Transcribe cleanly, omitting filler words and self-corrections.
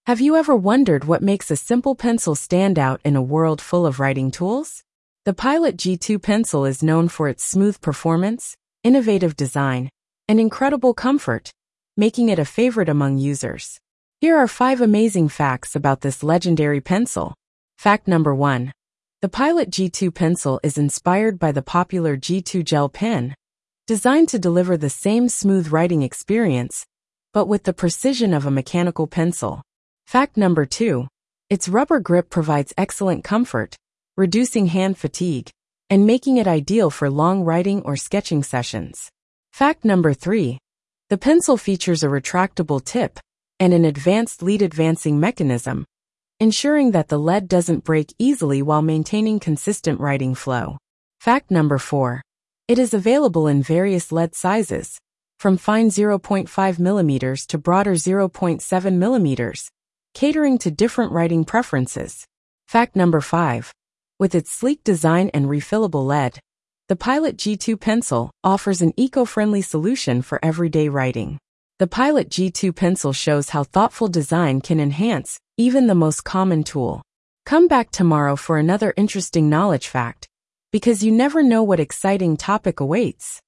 Have you ever wondered what makes a simple pencil stand out in a world full of writing tools? The Pilot G2 pencil is known for its smooth performance, innovative design, and incredible comfort, making it a favorite among users. Here are 5 amazing facts about this legendary pencil. Fact number 1. The Pilot G2 pencil is inspired by the popular G2 gel pen, designed to deliver the same smooth writing experience, but with the precision of a mechanical pencil. Fact number 2. Its rubber grip provides excellent comfort, reducing hand fatigue, and making it ideal for long writing or sketching sessions. Fact number 3. The pencil features a retractable tip and an advanced lead advancing mechanism, ensuring that the lead doesn't break easily while maintaining consistent writing flow. Fact number 4. It is available in various lead sizes, from fine 0.5 mm to broader 0.7 mm, catering to different writing preferences. Fact number 5. With its sleek design and refillable lead, the Pilot G2 pencil offers an eco-friendly solution for everyday writing. The Pilot G2 pencil shows how thoughtful design can enhance even the most common tool. Come back tomorrow for another interesting knowledge fact, because you never know what exciting topic awaits.